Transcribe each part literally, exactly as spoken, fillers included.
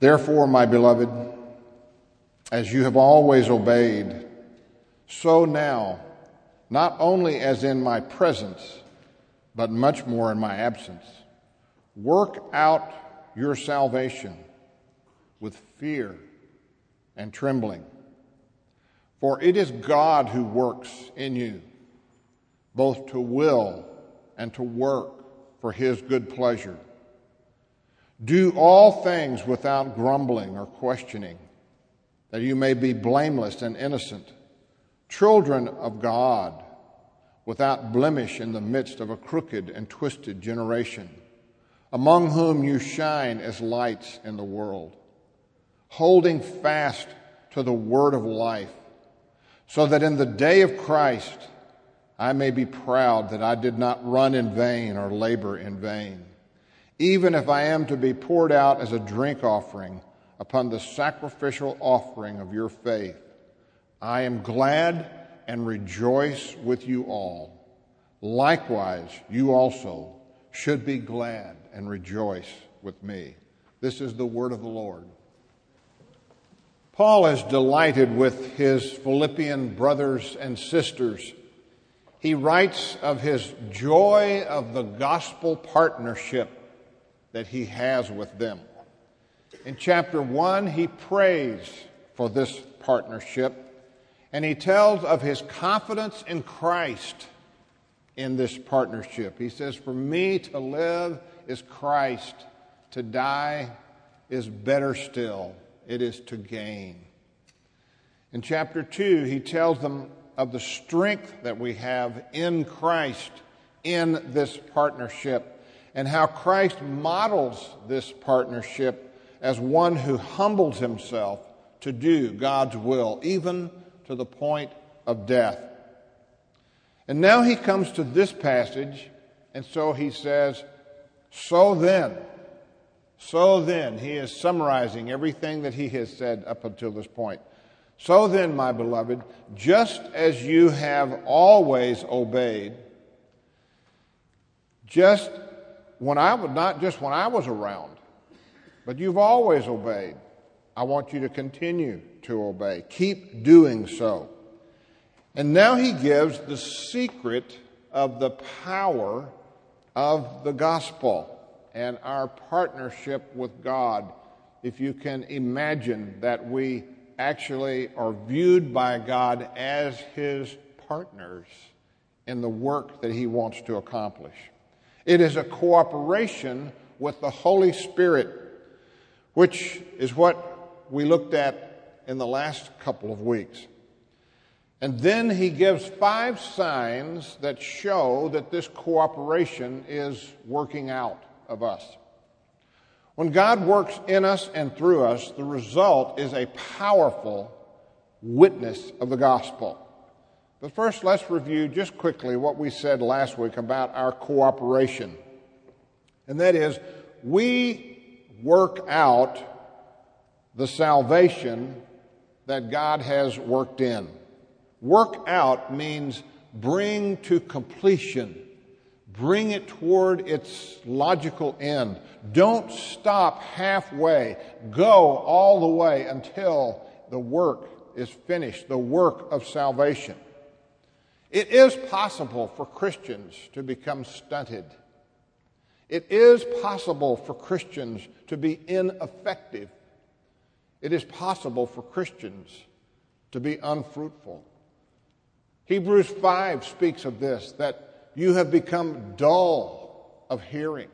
Therefore, my beloved, as you have always obeyed, so now, not only as in my presence, but much more in my absence, work out your salvation with fear and trembling. For it is God who works in you, both to will and to work for his good pleasure. Do all things without grumbling or questioning, that you may be blameless and innocent, children of God, without blemish in the midst of a crooked and twisted generation, among whom you shine as lights in the world, holding fast to the word of life, so that in the day of Christ I may be proud that I did not run in vain or labor in vain. Even if I am to be poured out as a drink offering upon the sacrificial offering of your faith, I am glad and rejoice with you all. Likewise, you also should be glad and rejoice with me. This is the word of the Lord. Paul is delighted with his Philippian brothers and sisters. He writes of his joy of the gospel partnership that he has with them. In chapter one, he prays for this partnership, and he tells of his confidence in Christ in this partnership. He says, "For me to live is Christ, to die is better still. It is to gain." In chapter two, he tells them of the strength that we have in Christ in this partnership, and how Christ models this partnership as one who humbles himself to do God's will, even to the point of death. And now he comes to this passage, and so he says, so then, so then, he is summarizing everything that he has said up until this point. So then, my beloved, just as you have always obeyed, just when I was, not just when I was around, but you've always obeyed, I want you to continue to obey. Keep doing so. And now he gives the secret of the power of the gospel and our partnership with God. If you can imagine that we actually are viewed by God as his partners in the work that he wants to accomplish. It is a cooperation with the Holy Spirit, which is what we looked at in the last couple of weeks. And then he gives five signs that show that this cooperation is working out of us. When God works in us and through us, the result is a powerful witness of the gospel. But first, let's review just quickly what we said last week about our cooperation. And that is, we work out the salvation that God has worked in. Work out means bring to completion. Bring it toward its logical end. Don't stop halfway. Go all the way until the work is finished, the work of salvation. It is possible for Christians to become stunted. It is possible for Christians to be ineffective. It is possible for Christians to be unfruitful. Hebrews five speaks of this, that you have become dull of hearing.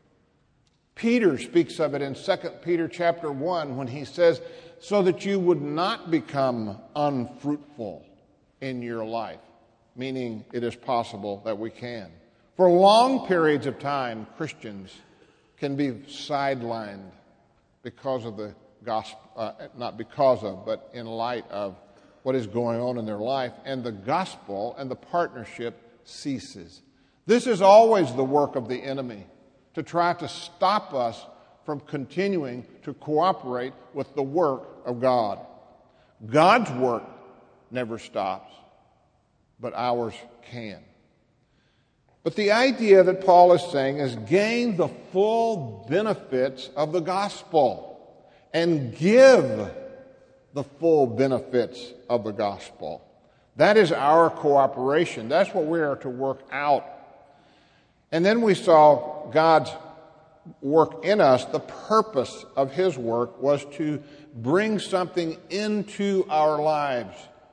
Peter speaks of it in Second Peter chapter one when he says, so that you would not become unfruitful in your life, meaning it is possible that we can. For long periods of time, Christians can be sidelined because of the gospel, uh, not because of, but in light of what is going on in their life, and the gospel and the partnership ceases. This is always the work of the enemy, to try to stop us from continuing to cooperate with the work of God. God's work never stops, but ours can. But the idea that Paul is saying is gain the full benefits of the gospel. and give the full benefits of the gospel. That is our cooperation. That's what we are to work out. And then we saw God's work in us. The purpose of His work was to bring something into our lives.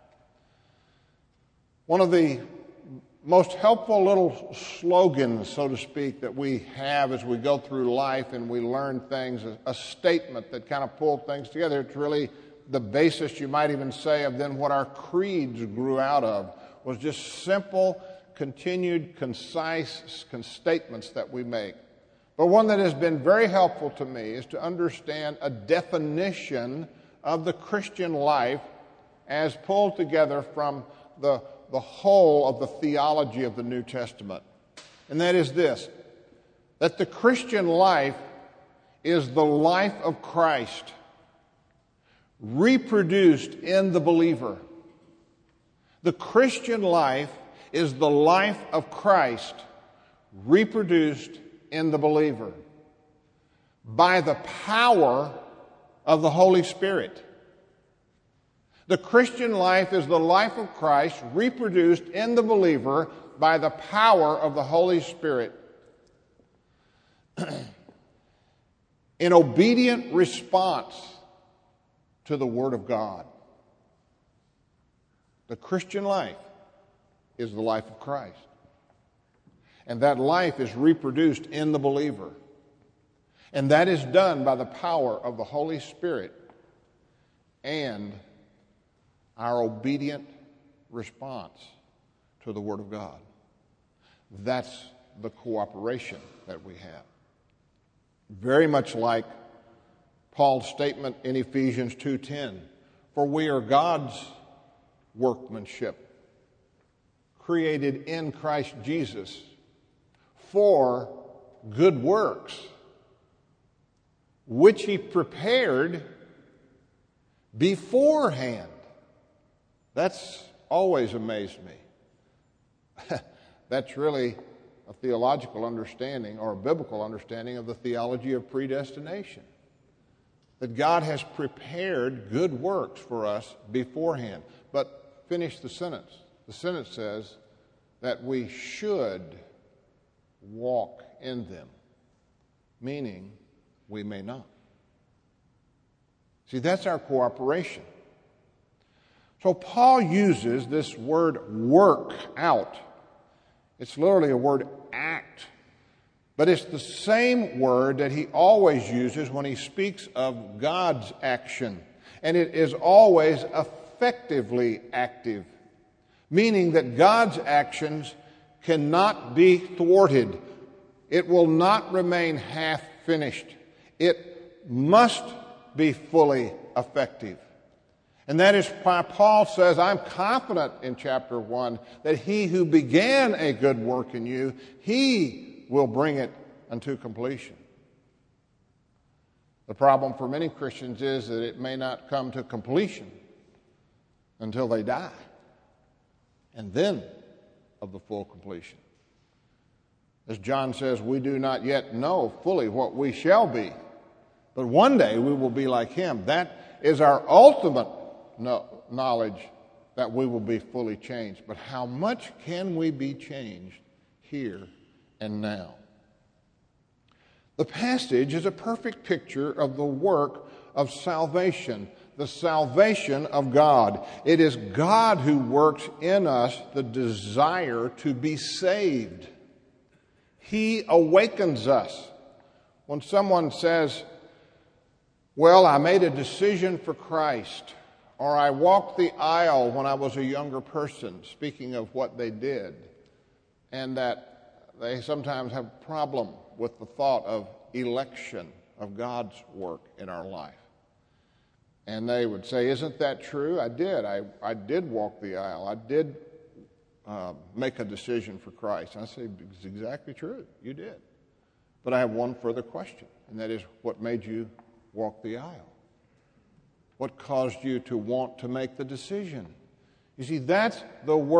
One of the most helpful little slogans, so to speak, that we have as we go through life and we learn things, a statement that kind of pulled things together. It's really the basis, you might even say, of then what our creeds grew out of, was just simple, continued, concise statements that we make. But one that has been very helpful to me is to understand a definition of the Christian life as pulled together from the, the whole of the theology of the New Testament. And that is this, that the Christian life is the life of Christ reproduced in the believer. The Christian life is the life of Christ reproduced in the believer by the power of the Holy Spirit. The Christian life is the life of Christ reproduced in the believer by the power of the Holy Spirit in obedient response to the Word of God. The Christian life is the life of Christ. And that life is reproduced in the believer. And that is done by the power of the Holy Spirit and our obedient response to the Word of God. That's the cooperation that we have. Very much like Paul's statement in Ephesians two ten, for we are God's workmanship, created in Christ Jesus for good works, which He prepared beforehand. That's always amazed me. That's really a theological understanding or a biblical understanding of the theology of predestination. That God has prepared good works for us beforehand. But finish the sentence. The sentence says that we should walk in them, meaning we may not. See, that's our cooperation. So Paul uses this word work out. It's literally a word act. But it's the same word that he always uses when he speaks of God's action. And it is always effectively active, meaning that God's actions cannot be thwarted. It will not remain half finished. It must be fully effective. And that is why Paul says, I'm confident in chapter one that he who began a good work in you, he will bring it unto completion. The problem for many Christians is that it may not come to completion until they die, and then of the full completion. As John says, we do not yet know fully what we shall be, but one day we will be like him. That is our ultimate knowledge, that we will be fully changed. But how much can we be changed here and now? The passage is a perfect picture of the work of salvation, the salvation of God. It is God who works in us the desire to be saved. He awakens us. When someone says, well, I made a decision for Christ, or I walked the aisle when I was a younger person, speaking of what they did, and that they sometimes have a problem with the thought of election, of God's work in our life. And they would say, isn't that true? I did. I, I did walk the aisle. I did uh, make a decision for Christ. And I say, it's exactly true. You did. But I have one further question, and that is, what made you walk the aisle? What caused you to want to make the decision? You see, that's the work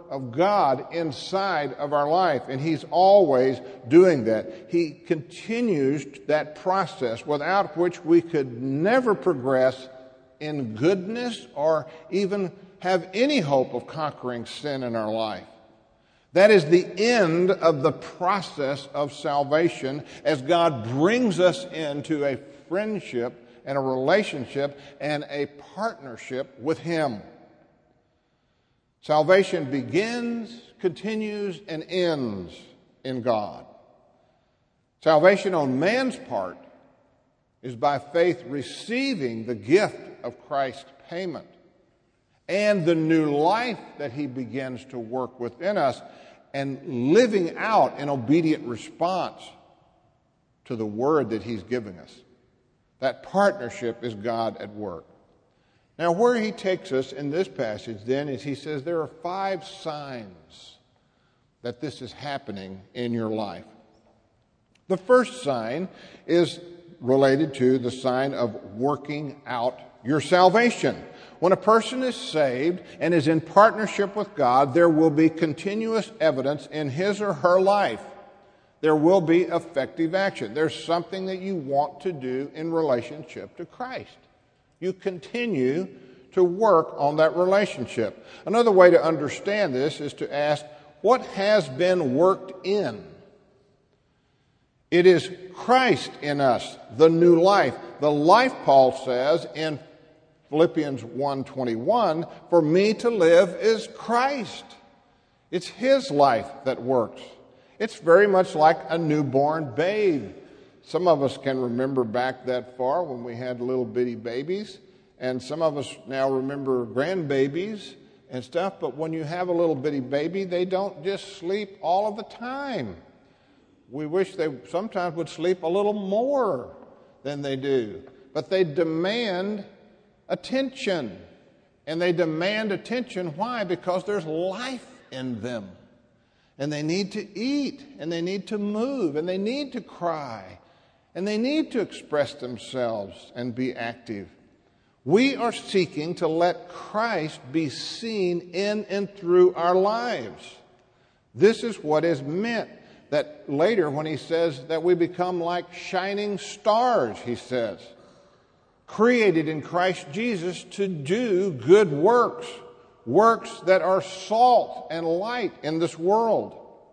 of God inside of our life, and He's always doing that. He continues that process without which we could never progress in goodness or even have any hope of conquering sin in our life. That is the end of the process of salvation as God brings us into a friendship and a relationship and a partnership with Him. Salvation begins, continues, and ends in God. Salvation on man's part is by faith receiving the gift of Christ's payment and the new life that He begins to work within us and living out in obedient response to the word that He's giving us. That partnership is God at work. Now, where He takes us in this passage then is He says there are five signs that this is happening in your life. The first sign is related to the sign of working out your salvation. When a person is saved and is in partnership with God, there will be continuous evidence in his or her life. There will be effective action. There's something that you want to do in relationship to Christ. You continue to work on that relationship. Another way to understand this is to ask, what has been worked in? It is Christ in us, the new life. The life, Paul says in Philippians one twenty-one, for me to live is Christ. It's His life that works. It's very much like a newborn babe. Some of us can remember back that far when we had little bitty babies, and some of us now remember grandbabies and stuff, but when you have a little bitty baby, they don't just sleep all of the time. We wish they sometimes would sleep a little more than they do, but they demand attention. And they demand attention. Why? Because there's life in them. And they need to eat, and they need to move, and they need to cry, and they need to express themselves and be active. We are seeking to let Christ be seen in and through our lives. This is what is meant. That later when he says that we become like shining stars, he says, created in Christ Jesus to do good works, works that are salt and light in this world.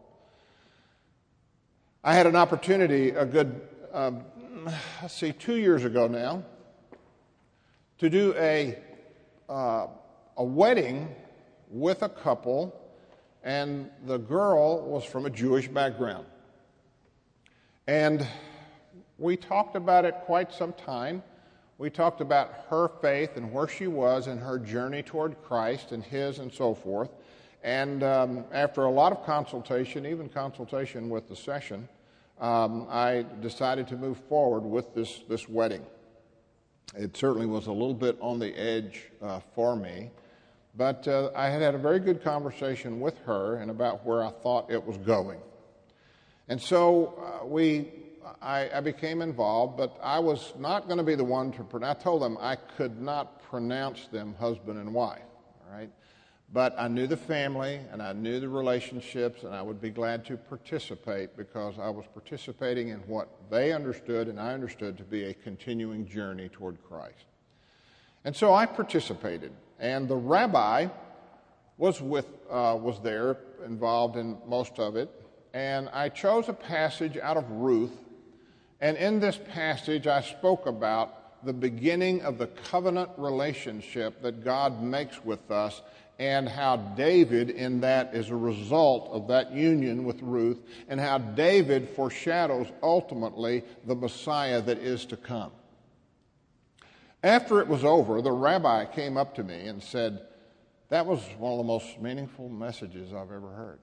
I had an opportunity, a good, um, let's see, two years ago now, to do a uh, a wedding with a couple, and the girl was from a Jewish background. And we talked about it quite some time. We talked about her faith and where she was in her journey toward Christ and His and so forth. And um, after a lot of consultation, even consultation with the session, um, I decided to move forward with this, this wedding. It certainly was a little bit on the edge uh, for me, but uh, I had had a very good conversation with her and about where I thought it was going. And so uh, we, I, I became involved, but I was not going to be the one to pronounce. I told them I could not pronounce them husband and wife, all right? But I knew the family, and I knew the relationships, and I would be glad to participate because I was participating in what they understood and I understood to be a continuing journey toward Christ. And so I participated, and the rabbi was with uh, was there, involved in most of it, and I chose a passage out of Ruth, and in this passage I spoke about the beginning of the covenant relationship that God makes with us, and how David in that is a result of that union with Ruth, and how David foreshadows ultimately the Messiah that is to come. After it was over, the rabbi came up to me and said, that was one of the most meaningful messages I've ever heard.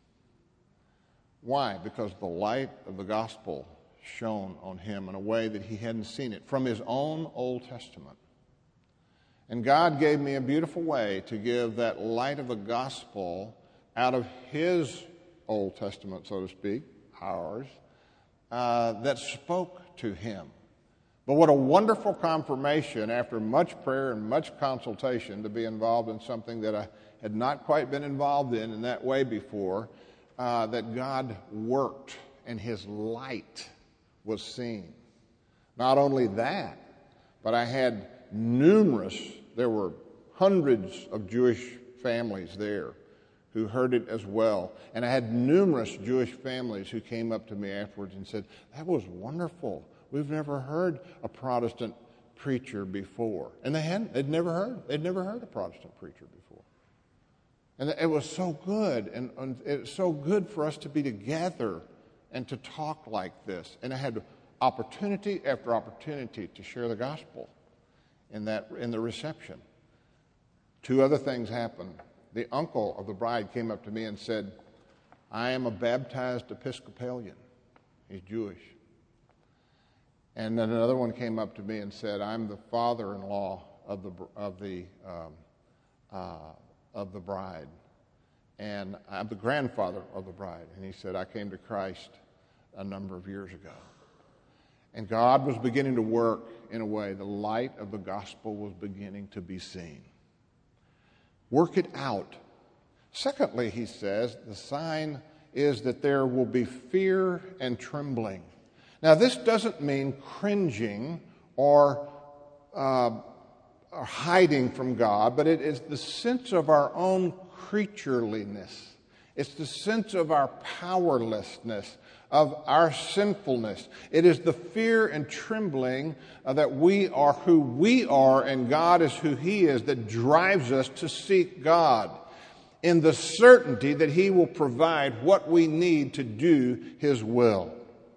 Why? Because the light of the gospel shone on him in a way that he hadn't seen it from his own Old Testament. And God gave me a beautiful way to give that light of the gospel out of His Old Testament, so to speak, ours, uh, that spoke to him, But what a wonderful confirmation after much prayer and much consultation to be involved in something that I had not quite been involved in in that way before, uh, that God worked and His light was seen. Not only that, but I had numerous, there were hundreds of Jewish families there who heard it as well. And I had numerous Jewish families who came up to me afterwards and said, that was wonderful. We've never heard a Protestant preacher before. And they hadn't, they'd never heard, they'd never heard a Protestant preacher before. And it was so good, and, and it's so good for us to be together and to talk like this. And I had opportunity after opportunity to share the gospel in that in the reception. Two other things happened. The uncle of the bride came up to me and said, I am a baptized Episcopalian. He's Jewish. And then another one came up to me and said, I'm the father-in-law of the of the um, uh, of the bride, and I'm the grandfather of the bride. And he said, I came to Christ a number of years ago. And God was beginning to work in a way. The light of the gospel was beginning to be seen. Work it out. Secondly, he says, the sign is that there will be fear and trembling. Now, this doesn't mean cringing or, uh, or hiding from God, but it is the sense of our own creatureliness. It's the sense of our powerlessness, of our sinfulness. It is the fear and trembling uh, that we are who we are and God is who He is that drives us to seek God in the certainty that He will provide what we need to do His will.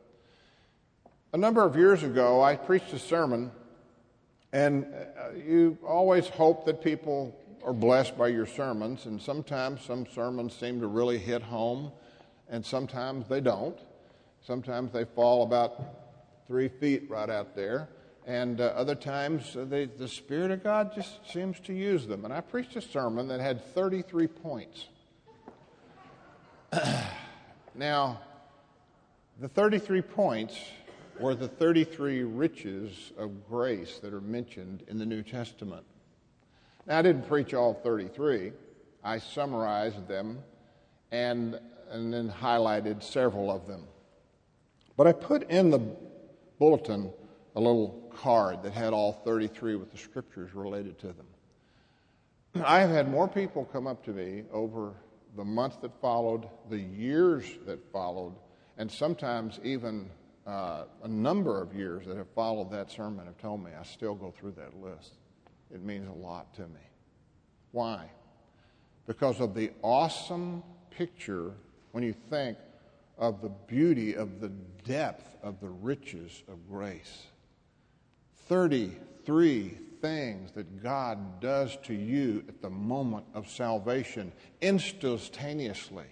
A number of years ago, I preached a sermon, and you always hope that people are blessed by your sermons, and sometimes some sermons seem to really hit home, and sometimes they don't. Sometimes they fall about three feet right out there, and uh, other times uh, they, the Spirit of God just seems to use them. And I preached a sermon that had thirty-three points. Now, the thirty-three points were the thirty-three riches of grace that are mentioned in the New Testament. Now, I didn't preach all thirty-three. I summarized them and, and then highlighted several of them. But I put in the bulletin a little card that had all thirty-three with the scriptures related to them. I have had more people come up to me over the month that followed, the years that followed, and sometimes even uh, a number of years that have followed that sermon have told me I still go through that list. It means a lot to me. Why? Because of the awesome picture when you think of the beauty of the depth of the riches of grace. thirty-three things that God does to you at the moment of salvation, instantaneously,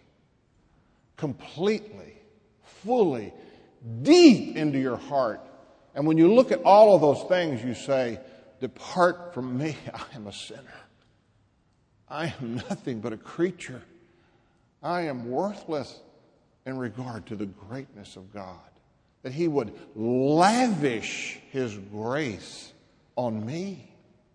completely, fully, deep into your heart. And when you look at all of those things, you say, depart from me, I am a sinner. I am nothing but a creature. I am worthless in regard to the greatness of God. That He would lavish His grace on me.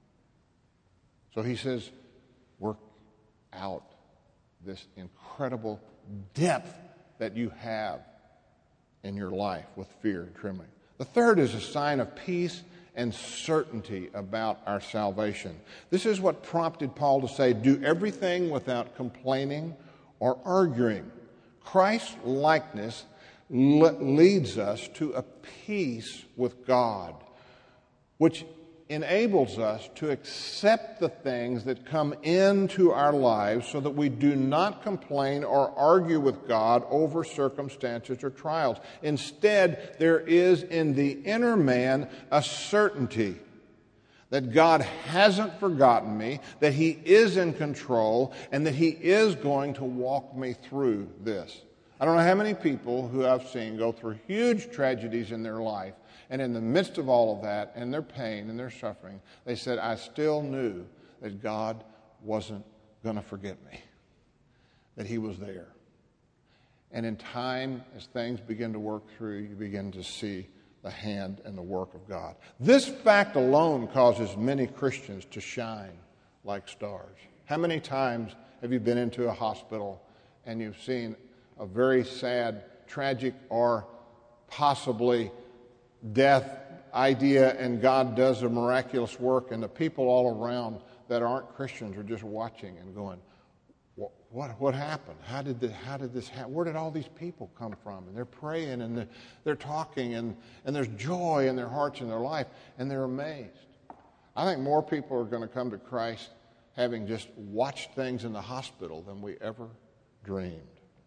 So He says, work out this incredible depth that you have in your life with fear and trembling. The third is a sign of peace and certainty about our salvation. This is what prompted Paul to say, do everything without complaining or arguing. Christ's likeness le- leads us to a peace with God, which enables us to accept the things that come into our lives so that we do not complain or argue with God over circumstances or trials. Instead, there is in the inner man a certainty that God hasn't forgotten me, that He is in control, and that He is going to walk me through this. I don't know how many people who I've seen go through huge tragedies in their life, and in the midst of all of that, and their pain and their suffering, they said, I still knew that God wasn't going to forget me, that He was there. And in time, as things begin to work through, you begin to see the hand and the work of God. This fact alone causes many Christians to shine like stars. How many times have you been into a hospital and you've seen a very sad, tragic, or possibly death idea, and God does a miraculous work, and the people all around that aren't Christians are just watching and going, what what, what happened? How did this, how did this happen? Where did all these people come from? And they're praying and they're, they're talking, and, and there's joy in their hearts and their life, and they're amazed. I think more people are going to come to Christ having just watched things in the hospital than we ever dreamed.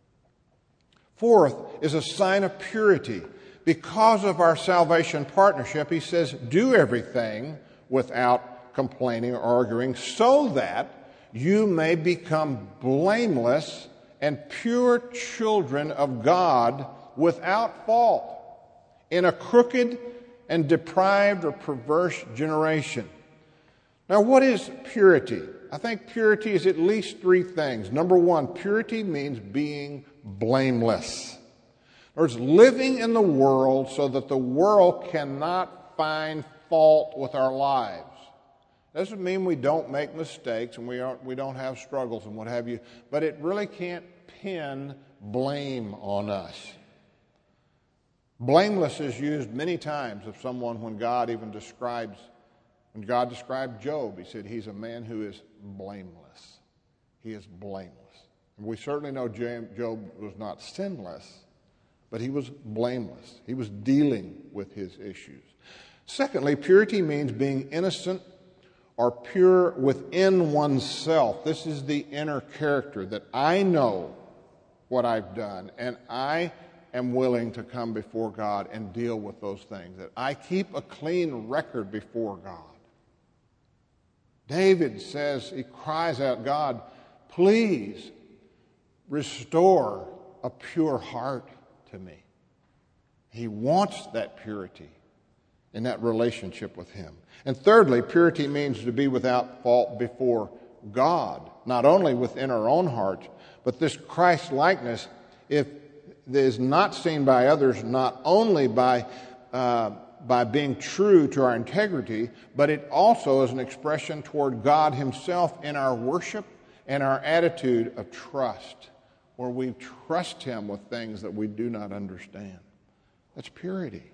Fourth is a sign of purity. Because of our salvation partnership, he says, do everything without complaining or arguing, so that you may become blameless and pure children of God without fault in a crooked and deprived or perverse generation. Now, what is purity? I think purity is at least three things. Number one, purity means being blameless. In other words, living in the world so that the world cannot find fault with our lives. Doesn't mean we don't make mistakes and we aren't, we don't have struggles and what have you, but it really can't pin blame on us. Blameless is used many times of someone when God even describes, when God described Job, he said he's a man who is blameless. He is blameless. And we certainly know Job was not sinless, but he was blameless. He was dealing with his issues. Secondly, purity means being innocent or pure within oneself. This is the inner character, that I know what I've done, and I am willing to come before God and deal with those things, that I keep a clean record before God. David says, he cries out, God, please restore a pure heart to me. He wants that purity in that relationship with him. And thirdly, purity means to be without fault before God, not only within our own hearts, but this Christ-likeness, if it is not seen by others, not only by uh, by being true to our integrity, but it also is an expression toward God himself in our worship and our attitude of trust, where we trust him with things that we do not understand. That's purity.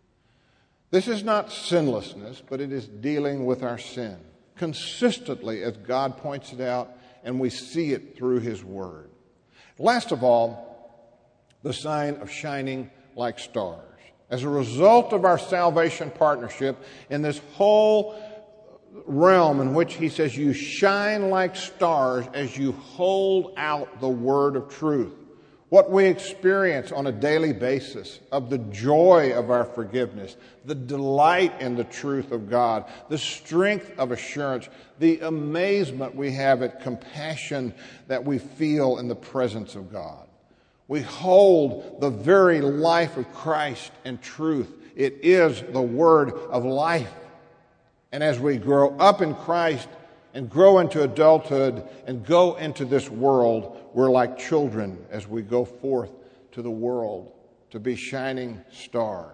This is not sinlessness, but it is dealing with our sin consistently as God points it out, and we see it through his word. Last of all, the sign of shining like stars. As a result of our salvation partnership in this whole realm in which he says you shine like stars as you hold out the word of truth. What we experience on a daily basis of the joy of our forgiveness, the delight in the truth of God, the strength of assurance, the amazement we have at compassion that we feel in the presence of God. We hold the very life of Christ and truth. It is the word of life. And as we grow up in Christ and grow into adulthood and go into this world, we're like children as we go forth to the world to be shining stars.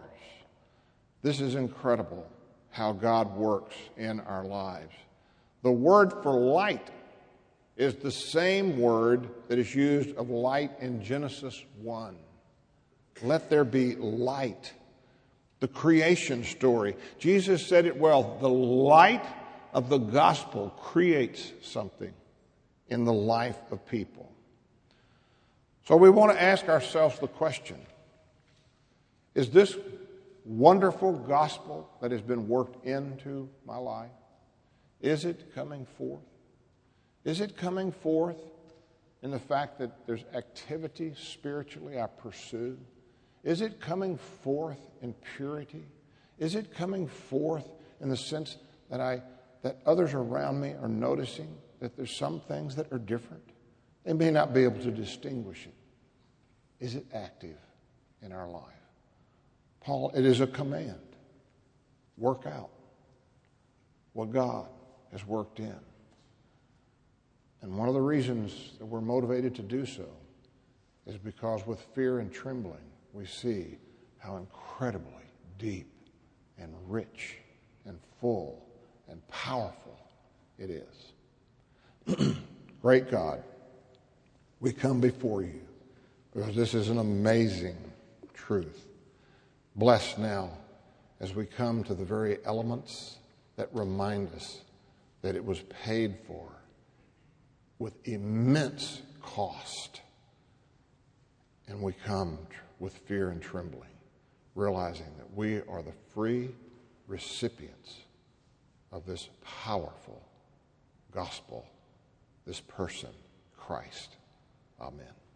This is incredible how God works in our lives. The word for light is the same word that is used of light in Genesis one. Let there be light. The creation story. Jesus said it well. The light of the gospel creates something in the life of people. So we want to ask ourselves the question, is this wonderful gospel that has been worked into my life, is it coming forth? Is it coming forth in the fact that there's activity spiritually I pursue? Is it coming forth in purity? Is it coming forth in the sense that I that others around me are noticing that there's some things that are different? They may not be able to distinguish it. Is it active in our life? Paul, it is a command. Work out what God has worked in. And one of the reasons that we're motivated to do so is because with fear and trembling, we see how incredibly deep and rich and full and powerful it is. Great God, we come before you because this is an amazing truth. Bless now as we come to the very elements that remind us that it was paid for with immense cost. And we come with fear and trembling, realizing that we are the free recipients of this powerful gospel, this person, Christ. Amen.